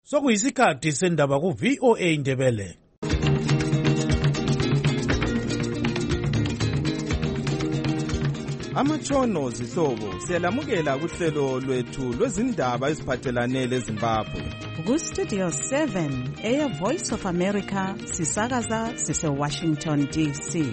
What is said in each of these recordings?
Sokuyisikhathi sendaba ku-VOA Indebele. Amatshono zihlobo siyalamukela kuhlelo lwethu lwezindaba eziphathelane leZimbabwe. Ku-Studio 7 Air Voice of America sisakaza sise-Washington DC.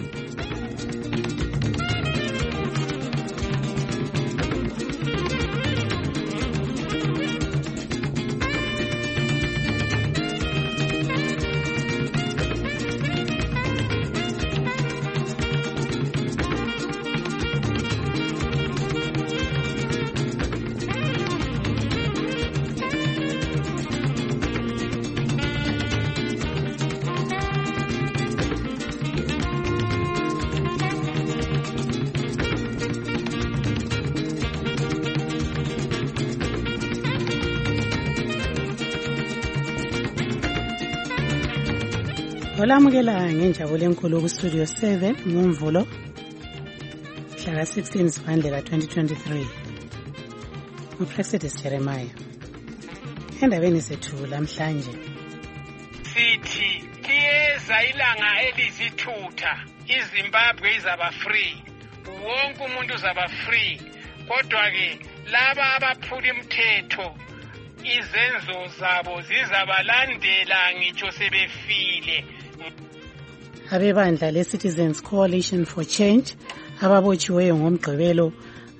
Olamukela ngenjabulo enkulu ku-Studio 7 ngoMvulo mhla ka-16 Zibandlela 2023. uPresident Jeremiah. Endabeni zethu lamhlanje sithi liyeza ilanga elizithutha, iZimbabwe izaba free, wonke umuntu uzaba free. Kodwa ke laba abaphula imithetho izenzo zabo zizabalandela ngitsho sebefile. Abebandla le-Citizens Coalition for Change ababotshiweyo ngomgqibelo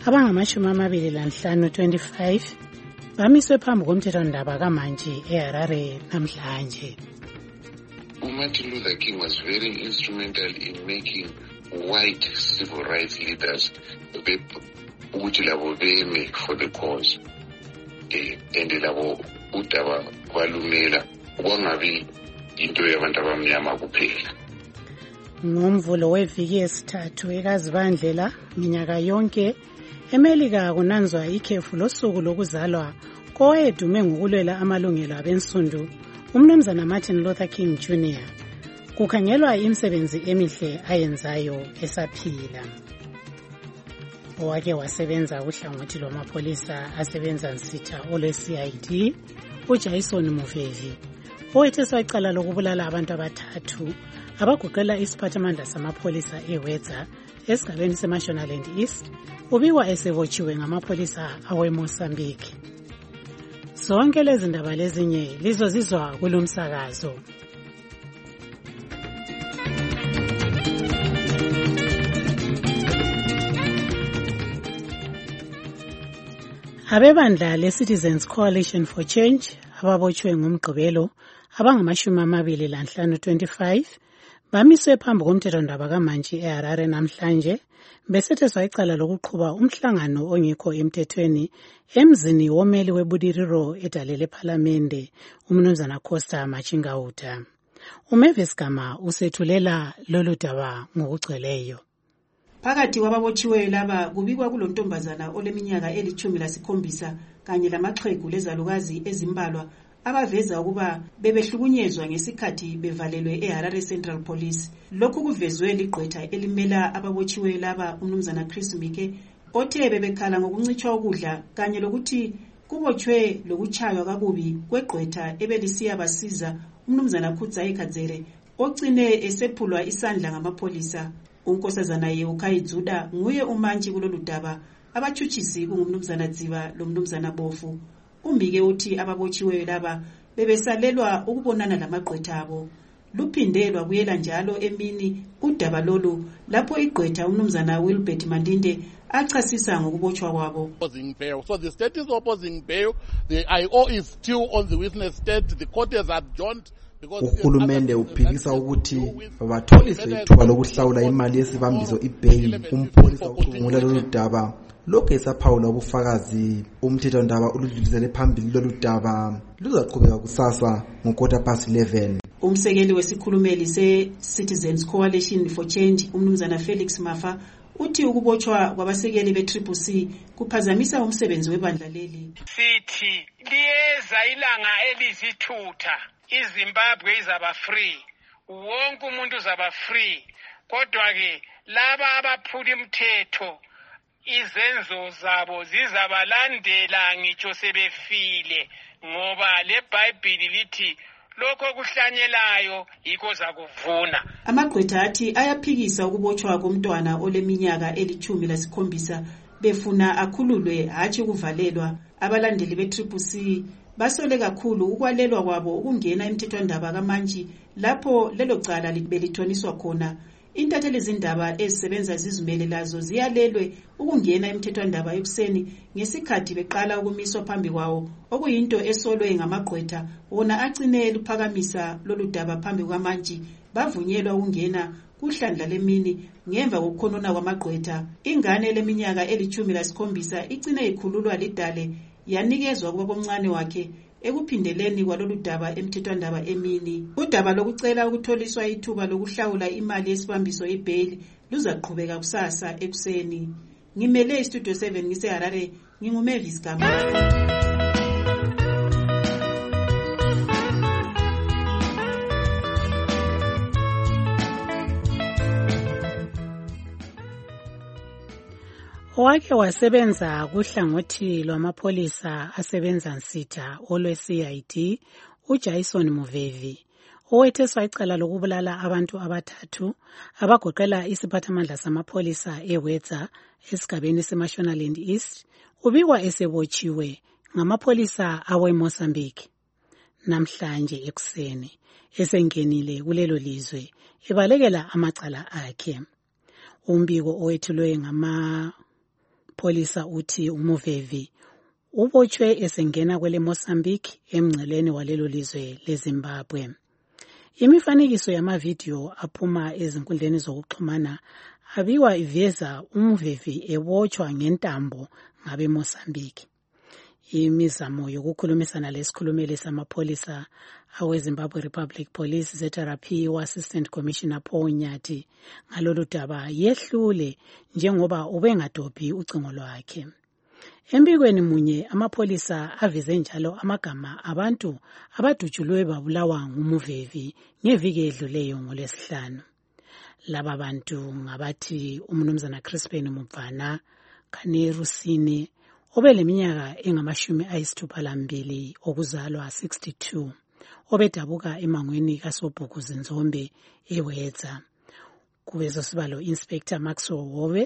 abangama-25 bamiswe phambi komthethondaba kaMantshi eHarare namhlanje. Martin Luther King was very instrumental in making white civil rights leaders ukuthi labo beme for the cause. And labo udaba kwalumela kwangabi into yabantu abamnyama kuphela. Ngomvulo weviki yesithathu ekaZibandlela minyaka yonke eMelika kunanzwa ikhefu losuku lokuzalwa kowayedume ngokulwela amalungelo abensundu umnumzana Martin Luther King Jr. Kukhangelwa imisebenzi emihle ayenzayo esaphila. Owake wasebenza uhlangothi lwamapholisa asebenza nsitha olwe-CID uJason Mufezi owethe sacala lokubulala abantu abathathu abagoqela isiphathamandla samapholisa eWedza esigabeni seMashonaland East ubikwa esebotshiwe ngamapholisa aweMozambique. Zonke lezi ndaba lezinye lizozizwa kulomsakazo. Abebandla le-Citizens Coalition for Change ababotshiwe ngomgqibelo abangama-25 bamiswe phambi komthethondaba kaMantshi eHarare namhlanje besetheswa icala lokuqhuba umhlangano ongekho emthethweni emzini womeli webudiriro edalele ephalamende umnumzana Costa Machingauta. uMavis Gama usethulela lolu daba ngokugcweleyo. Phakathi kwababotshiweyo laba kubikwa kulontombazana oleminyaka eli-17 kanye lamaxhegu lezalukazi ezimbalwa abaveza ukuba bebehlukunyezwa ngesikhathi bevalelwe eHarare Central Police. Lokhu kuvezwe ligqwetha elimela ababotshiweyo laba umnumzana Chris Mike othe bebekhala ngokuncitshwa ukudla kanye lokuthi kubotshwe lokuchaywa kakubi kwegqwetha ebelisiya basiza umnumzana Khudzayi Kadzere ocine esephulwa isandla ngamapholisa. Unkosazana Yewukhayidzuda nguye umantshi kulolu daba, abatshutshisi kungumnumzana Dziva lomnumzana Bofu. Umbike uthi ababotshiweyo laba bebesalelwa ukubonana lamagqwetha abo. Luphindelwa kuyela njalo emini udaba lolu lapho igqwetha umnumzana Wilbert Mandinde achasisa ngokubotshwa kwabo. So the state is opposing bail. The IO is still on the witness stand. The court has adjourned. Uhulumende uphikisa ukuthi batholise ithuba lokuhlawula imali yesibambiso ibail. Umpholisa ucubungula lolu daba lokhu esaphawula ubufakazi. Umthethondaba uludlulisele phambili lolu daba luzaqhubeka kusasa ngo-11:15. Umsekeli wesikhulumeli se-Citizens Coalition for Change umnumzana Felix Mafa uthi ukubotshwa kwabasekeli be-CCC kuphazamisa umsebenzi webandla leli. Sithi liyeza ilanga elizithutha, iZimbabwe izaba free, wonke umuntu uzaba free. Kodwa ke laba abaphula imithetho izenzo zabo zizabalandela ngitsho sebefile, ngoba leBhayibhili lithi lokho kuhlanyelayo yikho zakuvuna. Amagqwetha athi ayaphikisa ukubotshwa komntwana oleminyaka 17 befuna akhululwe hatshi ukuvalelwa. Abalandeli be-CCC basole kakhulu ukwalelwa kwabo ukungena emthethwandaba kaMantshi lapho lelo cala belithoniswa khona. Intatheli zindaba ezisebenza zizimele lazo ziyalelwe ukungena emthethwandaba ekuseni ngesikhathi beqala ukumiswa phambi kwawo, okuyinto esolwe ngamagqwetha wona agcine eluphakamisa lolu daba phambi kwaMantshi. Bavunyelwa ukungena kuhlandla lemini ngemva kokukhonona kwamagqwetha. Ingane leminyaka 17 igcine ikhululwa lidale yanikezwa kubabomncane wakhe ekuphindeleni kwalolu daba emthethwandaba emini. Udaba lokucela ukutholiswa ithuba lokuhlawula imali yesibambiso ibail luzaqhubeka kusasa ekuseni. Ngimele istudio 7 ngiseHarare, nginguMavis Gama. Wake wasebenza kuhlangothi lwamapholisa asebenza nsitha olwe-CID uJason Muvevi owetheswa icala lokubulala abantu abathathu abagoqela isiphathamandla samapholisa eWedza esigabeni seMashonaland East. Ubikwa esebotshiwe ngamapholisa aweMozambique namhlanje ekuseni esengenile kulelo lizwe ebalekela amacala akhe. Umbiko owethulwe polisa uthi uMuvevi ubotshwe esengena kwele Mozambique emngceleni walelo lizwe leZimbabwe. Imifanekiso yamavidiyo aphuma ezinkundleni zokuxhumana abiwa iveza uMuvevi ebotshwa ngentambo ngabe Mozambique. Imizamo yokukhulumisana lesikhulumeli samapholisa aweZimbabwe Republic Police ZRP wa-Assistant Commissioner Paul Nyati ngalolu daba yehlule njengoba ubengadobhi ucingo lwakhe. Embikweni munye amapholisa avize njalo amagama abantu abadutshulwe babulawa nguMuvevi ngeviki edluleyo ngoLwesihlanu. Laba bantu ngabathi uMnumzana Crispin Mubvana, Kaneru Sine obeleminyaka engama-62 okuzalwa 62, obedabuka emangweni kaSobhuku Nzombe eWedza. Kubezo sibalo Inspector Maxwell Howe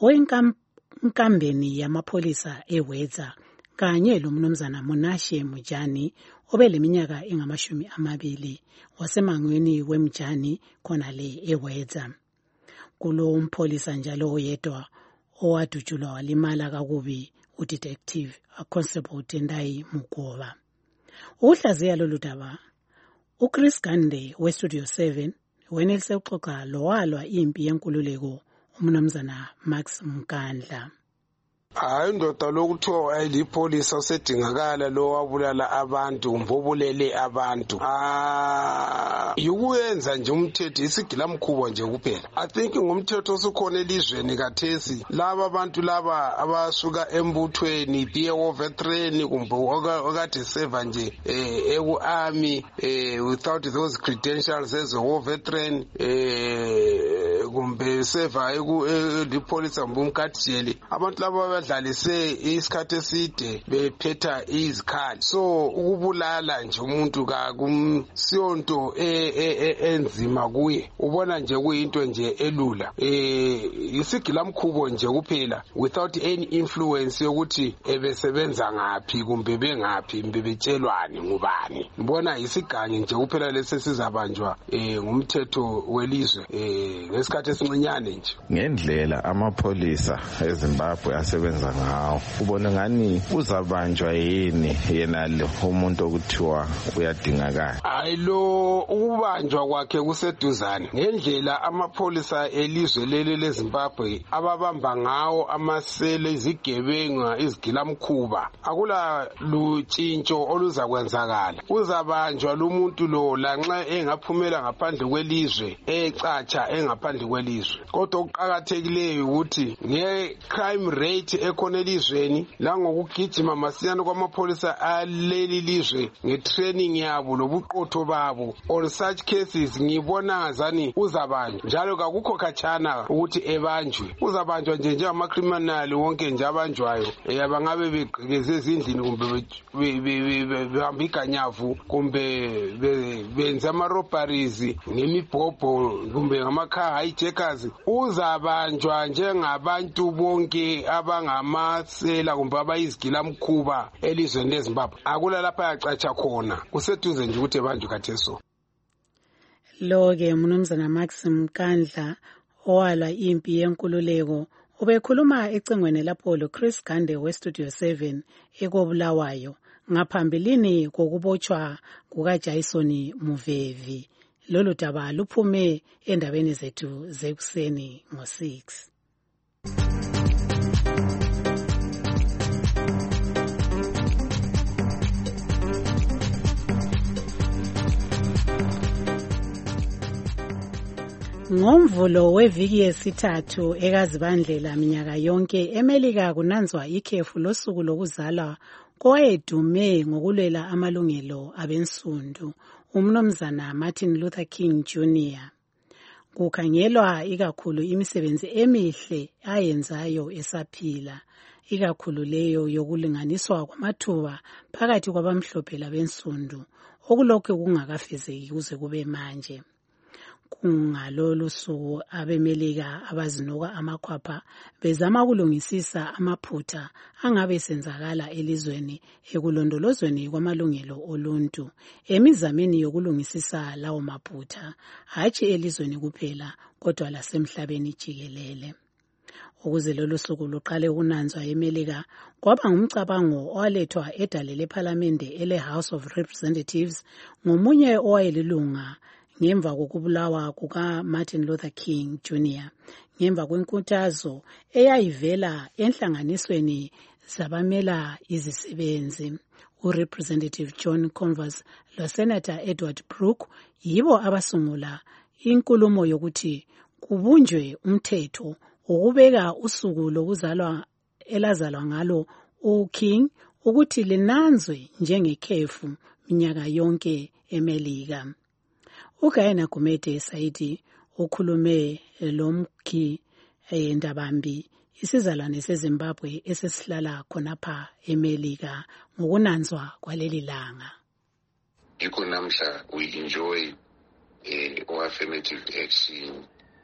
owenkambeni yamapholisa eWedza kanye loMnumzana Monashe Mujani obeleminyaka engama-20 wasemangweni weMjani khonale eWedza. Kulo umpholisa njalo oyedwa owadutshulwa walimala kakubi uDetective Constable Tendai Mugoba. Uhlaziya lolu daba uChris Gande weStudio 7 wenelise uxoxa lowalwa impi yenkululeko uMnumzana Max Mkandla. Hayi ndoda lokuthiwa wayelipholisa usedingakala lo wabulala abantu umbobulele abantu. Yukuyenza nje umthetho isigilamkhuba nje kuphela. I think ngumthetho osukhona elizweni kathesi laba abantu laba abasuka embuthweni be war veteran kumbe okade serve nje eku-army without those credentials as a war veteran kumbe serve elipholisa kumbe umkhathijeli. Abantu laba badlalise isikhathi eside bephetha izikhali. So ukubulala nje umuntu kakumsiyonto enzima kuye, ubona nje kuyinto nje elula. Isigilamkhubo nje kuphela without any influence yokuthi ebesebenza ngaphi kumbe bengaphi bebetshelwani ngubani. Ngibona isiganye nje kuphela lesesizabanjwa ngumthetho welizwe ngesikhathi esincinyane nje. Ngendlela amapholisa eZimbabwe asebenza ngawo ubona ngani uzabanjwa yini yena lo umuntu okuthiwa uyadingakala? Ayilo ukubanjwa kwakhe kuseduzane ngendlela amapholisa elizwe leli leZimbabwe ababamba ngawo amasele izigebenga izigilamkhuba. Akula lutshintsho oluzakwenzakala. Uzabanjwa lo muntu lo lanxa engaphumela ngaphandle kwelizwe ecatsha engaphandle kwelizwe. Kodwa okuqakathekileyo ukuthi nge-crime rate ekhona elizweni langokugijima masinyane kwamapholisa aleli lizwe nge-training yabo lobuqotho babo, on such cases ngibona ngazani uzabanjwa njalo kakukho khatshana ukuthi ebanjwe. Uzabanjwa nje njengama-criminal wonke nje abanjwayo abangabe begqekeze ezindlini kumbe behamba iganyavu kumbe benza ama-robberies ngemibhobho kumbe ngama-car hijackers. Uzabanjwa njengabantu bonke abangamasela kumbe abayizigilamkhuba elizweni leZimbabwe. Akula lapha yacatsha khona, kuseduze nje ukuthi ebanjwe khatheso. Lo-ke Mnumzana Maxim Kandla owalwa impi yenkululeko ubekhuluma ecingweni lapho lo-Chris Gande we-Studio 7 ekobulawayo ngaphambilini kokubotshwa kukaJason Muvevi. Lolu daba luphume endabeni zethu zekuseni ngo-6. Ngomvulo weviki yesithathu ekazibandlela minyaka yonke eMelika kunanzwa ikhefu losuku lokuzalwa kowayedume ngokulwela amalungelo abensundu uMnumzana Martin Luther King Jr. Kukhangelwa ikakhulu imisebenzi emihle ayenzayo esaphila, ikakhulu leyo yokulinganiswa kwamathuba phakathi kwabamhlophe labensundu okulokhu kungakafezeki kuze kube manje. Kungalolu suku abeMelika abazinuka amakhwapha bezama ukulungisisa amaphutha angabe senzakala elizweni ekulondolozweni kwamalungelo oluntu emizameni yokulungisisa lawo maphutha hatshi elizweni kuphela kodwa lasemhlabeni jikelele. Ukuze lolu suku luqale ukunanzwa eMelika kwaba ngumcabango owalethwa edale lePhalamende ele-House of Representatives ngomunye owayelilunga ngemva kokubulawa kuka-Martin Luther King Jr. ngemva kwenkuthazo eyayivela enhlanganisweni zabamela izisebenzi. uRepresentative John Converse loSenator Edward Brooke yibo abasungula inkulumo yokuthi kubunjwe umthetho ukubeka usuku lokuzalwa elazalwa ngalo uKing ukuthi linanzwe njengekhefu minyaka yonke eMelika. uGayana Gumede Saidi ukhulume lomkhi endabambi isizalwane seZimbabwe esesihlala khonapha eMelika ngokunanzwa kwaleli langa. Yikho namhla we enjoy affirmative action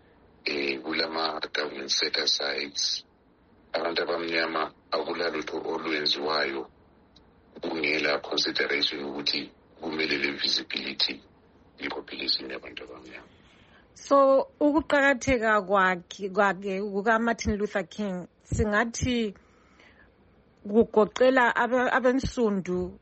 kulama government set asides. Abantu abamnyama akulalutho olwenziwayo kungela consideration ukuthi kumele le visibility population yabantu abamnyama. So ukuqakatheka kwakhe kuka-Martin Luther King singathi kugoqela abensundu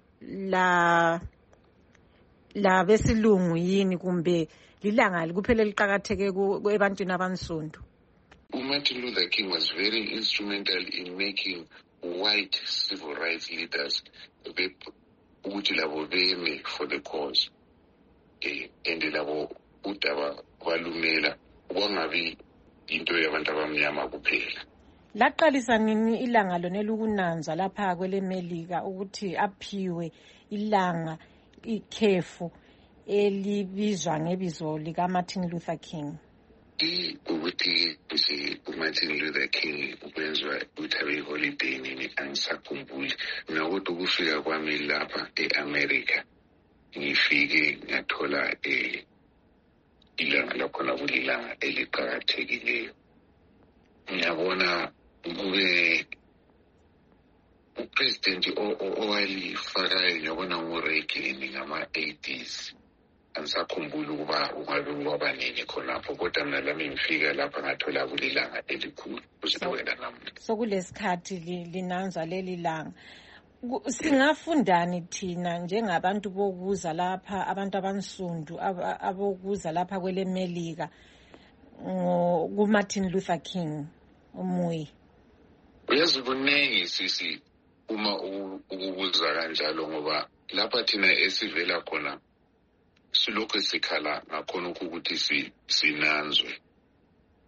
la besilungu yini kumbe lilanga kuphela liqakatheke ebantwini abansundu? Martin Luther King was very instrumental in making white civil rights leaders ukuthi labo beme for the cause. And labo udaba balumela kwangabi into yabantu abamnyama kuphela. Laqalisa nini ilanga lona lokunanzwa lapha kweleMelika ukuthi aphiwe ilanga ikhefu elibizwa ngebizo lika Martin Luther King? Ukuthi uMartin Luther King ukwenzwa uthabe holiday nini angisakhumbuli. Nokuthi ukufika kwami lapha eAmerica ngifike ngathola ilanga lakhona kulilanga eliqakathekileyo. Ngiyabona kube upresident owalifakayo ngiyabona nguReagan ngama-80s. Angisakhumbuli ukuba ungabe kwaba nini khonapho kodwa mina lami ngifika lapha ngathola kulilanga elikhulu kusewena namuhla. So kulesikhathi linanzwa leli langa. Singafundani thina njengabantu bokuza lapha abantu abansundu abokuza lapha kweleMelika kuMartin Luther King umuyi? Uyazi kuningi sisi uma ukubuza kanjalo ngoba lapha thina esivela khona silokho sikhala ngakhona ukuthi sinanzwe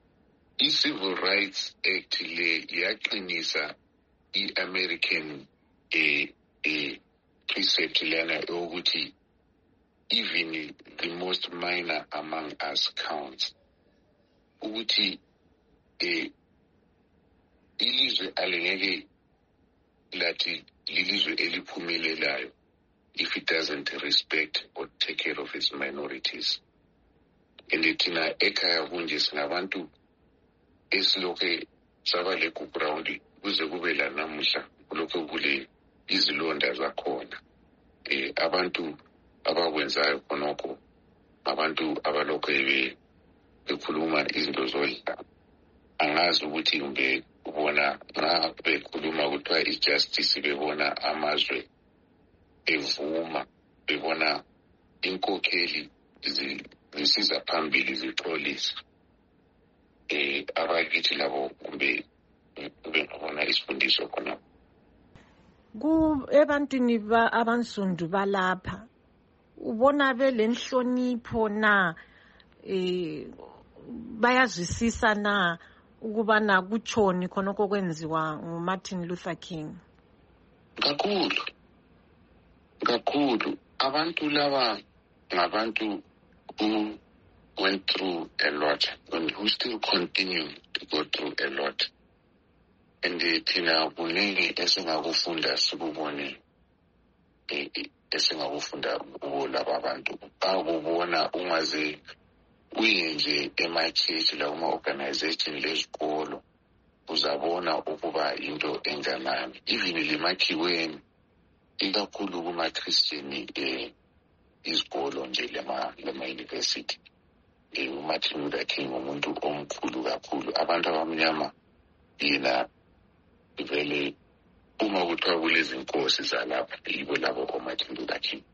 i-Civil Rights Act le yaqinisa i-American precept lena yokuthi even the most minor among us counts. Ukuthi ilizwe alingeke lathi lilizwe eliphumelelayo if it doesn't respect or take care of its minorities. And thina ekhaya kunje singabantu esilokhe sabale ku-ground kuze kube la namuhla kulokho kule izilonda zakhona. Abantu abakwenzayo khonokho abantu abalokho bekhuluma izinto zodlame. Angazi ukuthi kumbe ubona nxa bekhuluma kuthiwa i-justice bebona amazwe evuma bebona inkokheli zisiza phambili zixolisa. Abakithi labo kumbe bengabona isifundiso khona. Ebantwini abansundu balapha ubona belenhlonipho na bayazwisisa na ukubana kutshoni khonokho kwenziwa nguMartin Luther King? Kakhulu abantu laba ngabantu who went through a lot and who still continue to go through a lot. And thina kuningi esingakufunda sikubone esingakufunda kubo laba abantu. Akubona ungaze uye nje ema-church la kuma-organization lezikolo uzabona ukuba into enganani. Even lemakhiweni ikakhulu kuma-Christian izikolo nje lema-university. uMartin Luther King umuntu omkhulu kakhulu. Abantu abamnyama yena vele uma kuthiwa kulezi nkosi zalapha yibo labo uMartin Luther King.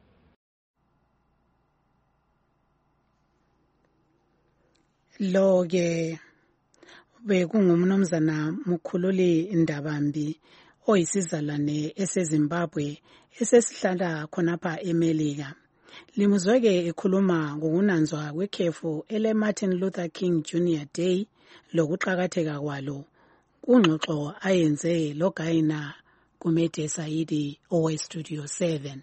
Lo-ke bekungumnumzana Mukhululi Ndabambi oyisizalwane eseZimbabwe esesihlala khonapha eMelika. Limuzweke ekhuluma ngokunanzwa kwekhefu ele-Martin Luther King Jr. Day lokuqakatheka kwalo kungxoxo ayenze loGaina Gumede Saidi oweStudio 7.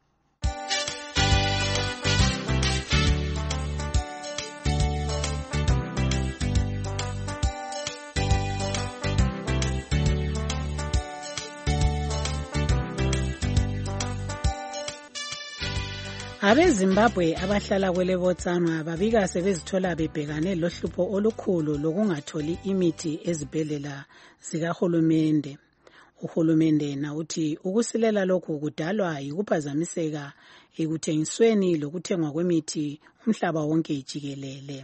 AbeZimbabwe abahlala kwele Botswana babika sebezithola bebhekane lohlupho olukhulu lokungatholi imithi ezibhedlela zikahulumende. Uhulumende na uthi ukusilela lokhu kudalwa yikuphazamiseka ekuthengisweni lokuthengwa kwemithi umhlaba wonke jikelele.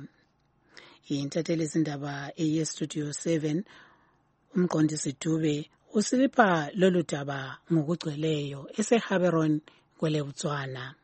Intatheli zindaba eyeStudio 7 umqondisi Dube usilipha lolu daba ngokugcweleyo eseHaberon kwele Botswana.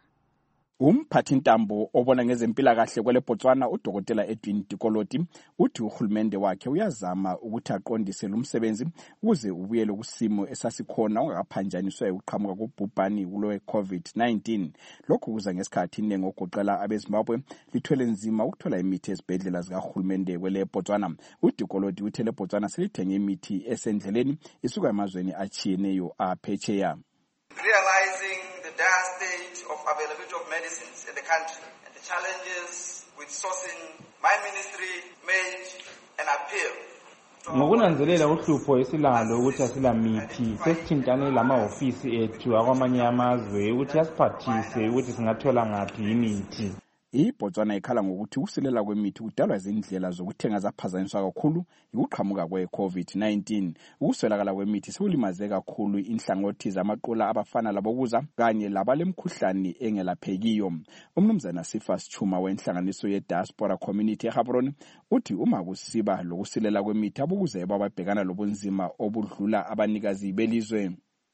Umphathintambo obona ngezempilakahle kwele Botswana uDokotela Edwin Dikoloti uthi uhulumende wakhe uyazama ukuthi aqondise lumsebenzi ukuze ubuyele kusimo esasikhona ungakaphanjaniswa ukuqhamuka kubhubhani kulo COVID-19. Lokhu kuza ngesikhathi inengi ogoqela abeZimbabwe lithwele nzima ukuthola imithi ezibhedlela zikahulumende kwele Botswana. uDikoloti uthi le Botswana selithenge imithi esendleleni isuka emazweni achiyeneyo aphetsheya. Realizing the dire state of availability of medicines in the country and the challenges with sourcing, my ministry made an appeal. Ngokunanzelela uhlupho esilalo ukuthi asila mithi sesithintane lamahofisi ethu akwamanye amazwe ukuthi asiphathise ukuthi singathola ngaphi imithi. iBotswana ikhala ngokuthi ukusilela kwemithi kudalwa izindlela zokuthenga zaphazanyiswa kakhulu ukuqhamuka kwe-COVID-19. Ukuswelakala kwemithi sekulimaze kakhulu inhlangothi zamaqula abafana labokuza kanye labalemkhuhlane engelaphekiyo. Umnumzana Sifas Chuma wenhlanganiso ye-Diaspora Community eHaberon uthi uma kusiba lokusilela kwemithi abokuza bababhekana lobunzima obudlula abanikazi belizwe.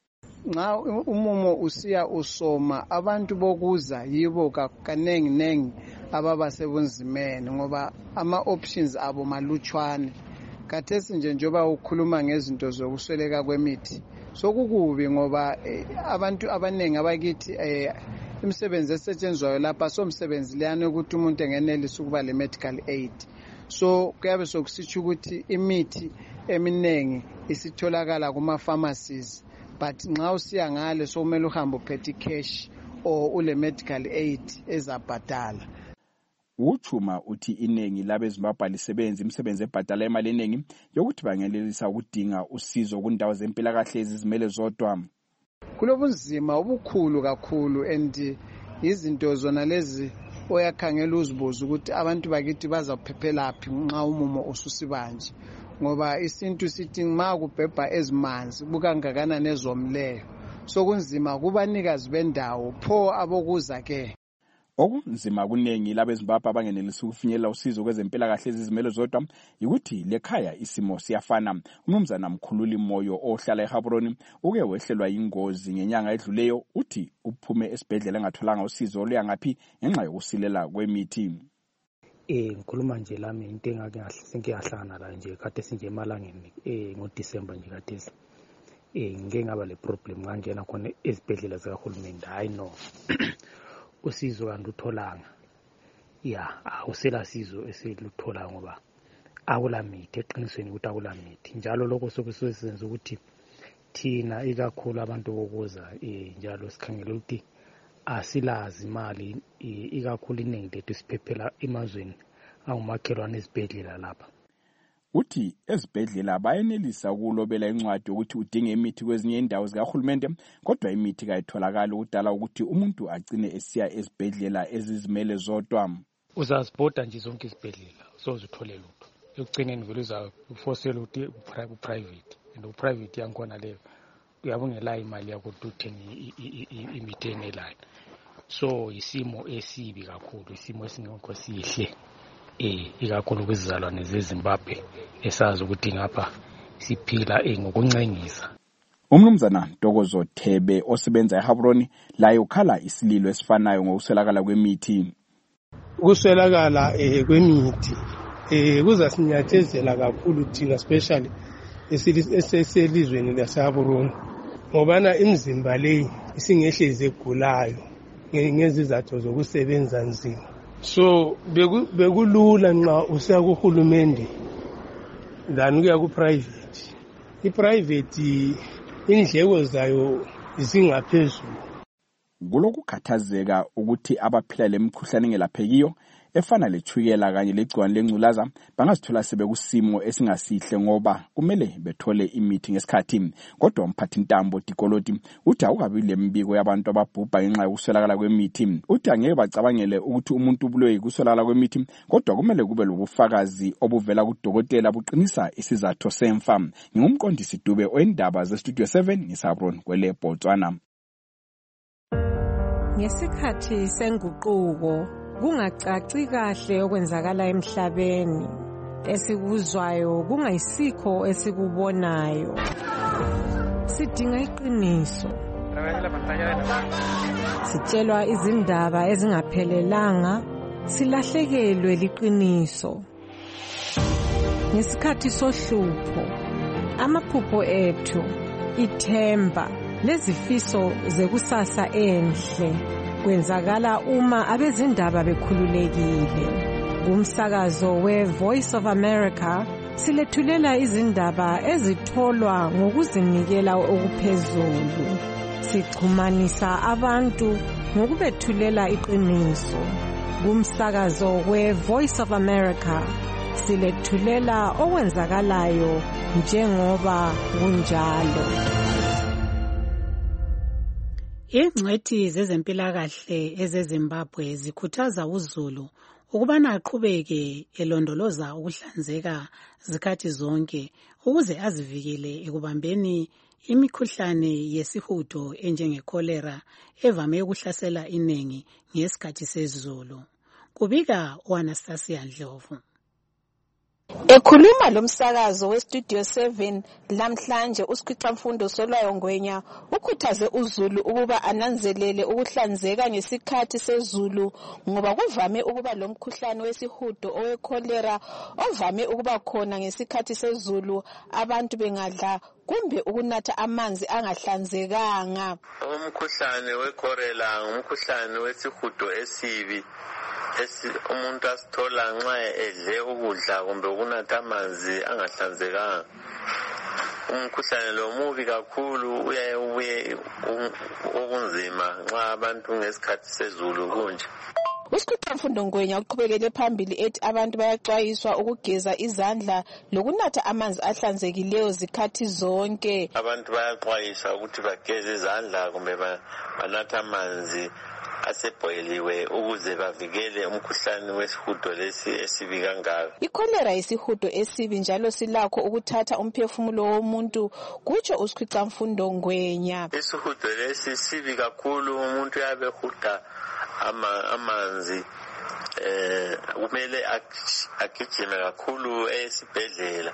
Nxa umumo usiya usoma abantu bokuza yibo kanengi ababa sebunzimeni ngoba ama options abo malutshwane. Kathesi njengoba ukhuluma ngezinto zokusweleka kwemithi sokukubi ngoba abantu abanengi abakithi imisebenzi esetshenzwayo lapha somsebenzi leyana ukuthi umuntu engenelisa ukuba le medical aid. so kuyabe sokusitsho ukuthi imithi eminingi isitholakala kuma-pharmacies but nxa usiya ngale sokumele uhambe uphethe cash or ule medical aid ezabhadala. Uchuma uthi inengi labeZimbabwe lisebenza imisebenzi ebhadala imali eningi yokuthi bangenelisa ukudinga usizo kundawo zempilakahle ezizimele zodwa. Kulobunzima obukhulu kakhulu and izinto zona lezi oyakhangela uzibuza ukuthi abantu bakithi bazaphephelaphi nxa umumo ususibanje, ngoba isintu sithi ma kubhebha ezimanzi bukangakanani ezomleyo, so kunzima kubanikazi bendawo pho abokuza ke. Okunzima kunengi labeZimbabwe abangenelisa ukufinyelela usizo kwezempilakahle ezizimele zodwa ukuthi lekhaya isimo siyafana. Umnumzana Mkhululi Moyo ohlala eGaborone uke wehlelwa ingozi ngenyanga edluleyo, uthi uphume esibhedlela engatholanga usizo oluyangaphi ngenxa yokusilela kwemithi. Ngikhuluma nje lami into engake yahlangana la nje kade sinje emalangeni ngoDisemba nje kade ngeke ngaba le problem ngangena khona ezibhedlela zikahulumende. Hayi no usizo andutholanga awusela sizo esiluthola ngoba akulamithi, eqinisweni ukuthi akulamithi. Njalo lokho sokusenza ukuthi thina ikakhulu abantu bokuza njalo sikhangela ukuthi asilazi imali ikakhulu iningi lethu siphephela emazweni angumakhelwane ezibhedlela lapha. Uthi ezibhedlela bayenelisa ukulobela incwadi ukuthi udinge imithi kwezinye indawo zikahulumende, kodwa imithi kayitholakali, ukudala ukuthi umuntu agcine esiya ezibhedlela ezizimele zodwa. Uzazibhoda nje zonke izibhedlela sozithole lutho, ekugcineni vele uzafosela ukuthi uprivate, and uprivate yankhona leyo uyabungela imali yakho uthenge imithi enelayo. So isimo esibi kakhulu, isimo esingekho sihle ikakhulu kwizizalwane zeZimbabwe esazi ukuthi ngapha siphila ngokuncengisa. Umnumzana Ntokozo Thebe osebenza eGaborone laye ukhala isililo esifanayo ngokuswelakala kwemithi. Ukuswelakala kwemithi kuzasinyathezela kakhulu thina, especially eselizweni laseGaborone, ngobana imizimba leyi isingehlezi egulayo ngezizathu zokusebenza nzima. So bekulula nxa usiya kuhulumende than ukuya ku-private. I-private indleko zayo zingaphezulu. Kulokukhathazeka ukuthi abaphila lemikhuhlane engelaphekiyo efana lechukela kanye legciwane lengculaza bangazithola sebekusimo esingasihle ngoba kumele bethole imithi ngesikhathi. Kodwa umphathi Ntambo Dikoloti uthi akukabi lembiko yabantu ababhubha ngenxa yokuswelakala kwemithi. Uthi angeke bacabangele ukuthi umuntu ubulwe yikuswelakala kwemithi, kodwa kumele kube lobufakazi obuvela kudokotela buqinisa isizathu semfa. Ngingumqondisi Dube oendaba zeStudio 7 ngisaBron kwele Botswana. Ngesikhathi senguquko kungacaci kahle okwenzakala emhlabeni, esikuzwayo kungayisikho esikubonayo. Sidinga iqiniso. Sitshelwa izindaba ezingaphelelanga, silahlekelwe liqiniso. Ngesikhathi sohlupho, amaphupho ethu, ithemba lezifiso zekusasa enhle kwenzakala uma abezindaba bekhululekile. Kumsakazo we-Voice of America silethulela izindaba ezitholwa ngokuzinikela okuphezulu. Sixhumanisa abantu ngokubethulela iqiniso. Kumsakazo we-Voice of America silethulela okwenzakalayo njengoba kunjalo. Ingcwethi zezempilakahle ezeZimbabwe zikhuthaza uZulu ukubana aqhubeke elondoloza ukuhlanzeka zikhathi zonke ukuze azivikele ekubambeni imikhuhlane yesihudo enjengekholera evame ukuhlasela inengi ngesikhathi sezulu. Kubika uAnastasia Ndlovu. Ekhuluma lomsakazo weStudio 7 lamhlanje, uSikhwicamfundo Solwayo Ngwenya ukhuthaze uZulu ukuba ananzelele ukuhlanzeka ngesikhathi sezulu ngoba kuvame ukuba lomkhuhlane wesihudo owekholera ovame ukuba khona ngesikhathi sezulu abantu bengadla kumbe ukunatha amanzi angahlanzekanga. Umkhuhlane wekholera ngumkhuhlane wesihudo esibi umuntu asithola nxa edle ukudla kumbe ukunatha amanzi angahlanzekanga. Umkhuhlane lo mubi kakhulu, uyaye ubuye okunzima nxa abantu ngesikhathi sezulu kunje. Usikhuthamfundo Ngwenya uqhubekele phambili ethi abantu bayaxwayiswa ukugeza izandla lokunatha amanzi ahlanzekileyo zikhathi zonke. Abantu bayaxwayiswa ukuthi bageze izandla kumbe banatha amanzi asebhoyiliwe ukuze bavikele umkhuhlane wesihudo lesi esibi kangaka. Ikholera yisihudo esibi njalo silakho ukuthatha umphefumulo womuntu, kutsho usikhuthamfundo Ngwenya. Isihudo lesi sibi kakhulu, umuntu uyabe huda amanzi kumele agijime kakhulu esibhedlela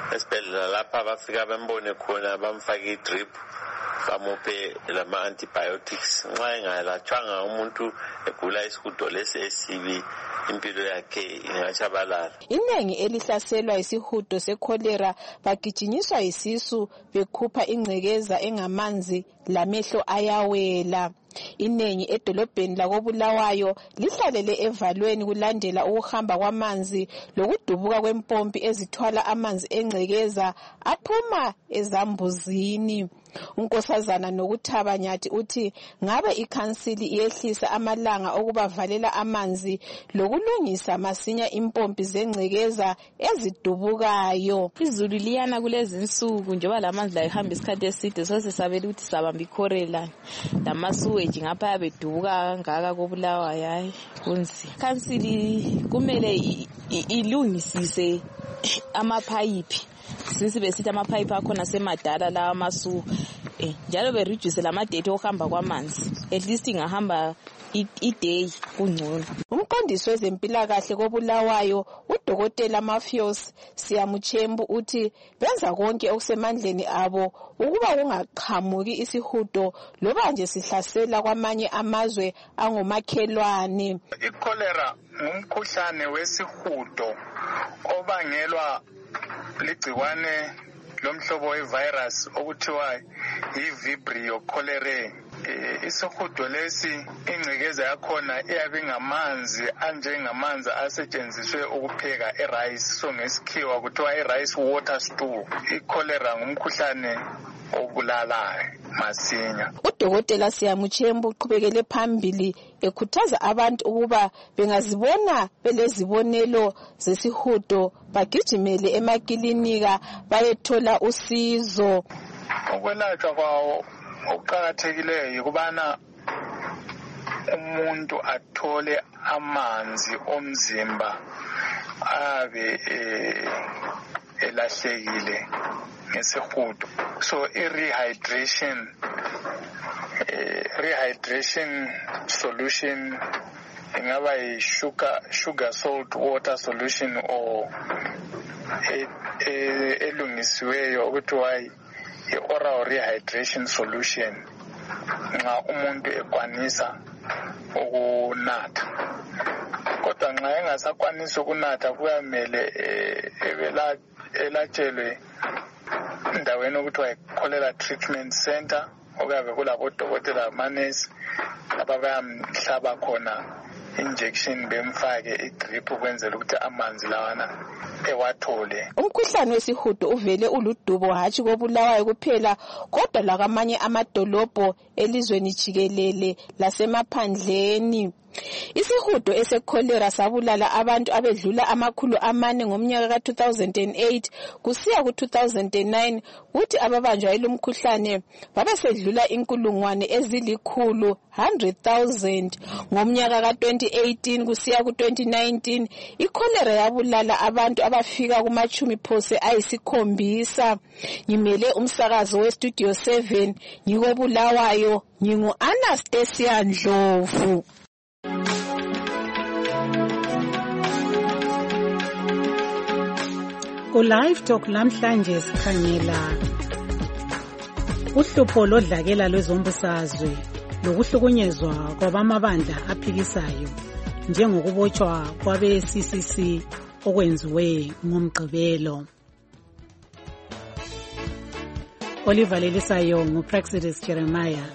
lapha bafika bambone khona bamfake idrip bamuphe lama antibiotics. Nxa engalatshwanga umuntu egula isihudo lesi esibi, impilo yakhe ingatshabalala. Inengi elihlaselwa isihudo sekholera bagijinyiswa yisisu bekhupha ingcekeza engamanzi lamehlo ayawela. Inengi edolobheni lakoBulawayo lihlalele evalweni kulandela ukuhamba kwamanzi lokudubuka kwempompi ezithwala amanzi engcekeza aphuma ezambuzini. Unkosazana Nokuthaba Nyathi uthi ngabe ikhansili iyehlisa amalanga okubavalela amanzi lokulungisa masinya impompi zengcekeza ezidubukayo. Izulu liyana kulezi insuku njengoba lamanzi la ehamba isikhathi eside sosesabela ukuthi sabamba ikhorela lamasuweji ngapha yabedubuka kangaka koBulawayo. Hayi kunzima. Ikhansili kumele ilungisise amaphayiphi. Sisi besithi amaphayiphi akhona semadala la amasu njalo bereduce lamadate ohamba kwamanzi, at least ingahamba iday kungcono. Umqondisi wezempilakahle koBulawayo uDokotela Mafios Siyamuchembu uthi benza konke okusemandleni abo ukuba kungaqhamuki isihudo loba nje sihlasela kwamanye amazwe angomakhelwane. Ikholera ngumkhuhlane wesihudo obangelwa ligciwane lomhlobo wevirus okuthiwa yiVibrio cholerae. Isihudo lesi ingcekeza yakhona iyabe ngamanzi anjengamanzi asetshenziswe ukupheka erice, so ngesikhiwa kuthiwa erice water stew. Ikholera ngumkhuhlane obulalayo masinya. Udokotela Siyamuchembu uqhubekele phambili ekhuthaza abantu ukuba bengazibona belezibonelo zesihudo bagijimele emakilinika bayethola usizo. Ukwelatshwa kwawo okuqakathekileyo yikubana umuntu athole amanzi omzimba abe elahlekile ngesihudo. So rehydration solution ingaba sugar salt water solution or elungisiweyo okuthiwa oral rehydration solution nxa umuntu ekwanisa ukunatha. Kodwa nxa engasakwanisi ukunatha kuyamele elatshelwe endaweni okuthiwa cholera treatment center okuyabe kulabodokotela amanesi abayamhlaba khona injection bemfake idrip ukwenzela ukuthi amanzi lawana ewathole. Umkhuhlane wesihudo uvele uludubo hatshi koBulawayo kuphela kodwa lakwamanye amadolobho elizweni jikelele lasemaphandleni. Isihudo esekholera sabulala abantu abedlula 400 ngomnyaka ka2008 kusiya ku2009, kuthi ababanjwa yilumkhuhlane babesedlula inkulungwane ezilikhulu 100,000 ngomnyaka ka2018 kusiya ku2019. Ikholera yabulala abantu abafika kumachumi phose ayisikhombisa. Ngimele umsakazo weStudio 7 ngikoBulawayo, ngingu Anastasia Ndlovu. Ku-Live Talk namhlanje sikhangela uhlupho lodlakela lwezombusazwe lokuhlukunyezwa kwabamabandla aphikisayo njengokubotshwa kwabe-CCC okwenziwe ngoMgqibelo. Olivalelisayo nguPraxidis Jeremiah.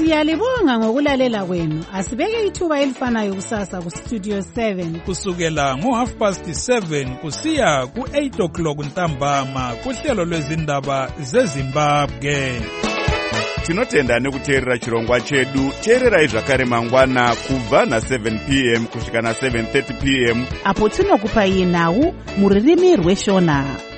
Siyalibonga ngokulalela kwenu. Asibeke ithuba elifanayo kusasa ku Studio 7 kusukela ngo7:30 kusiya ku8 ntambama kuhlelo lwezindaba zeZimbabwe. Tinotenda nekuteerera chirongwa chedu. Teererai zvakare mangwana kubva na7 p.m. kusvika na7:30 p.m. apo tinokupai nhau muririmi rweshona.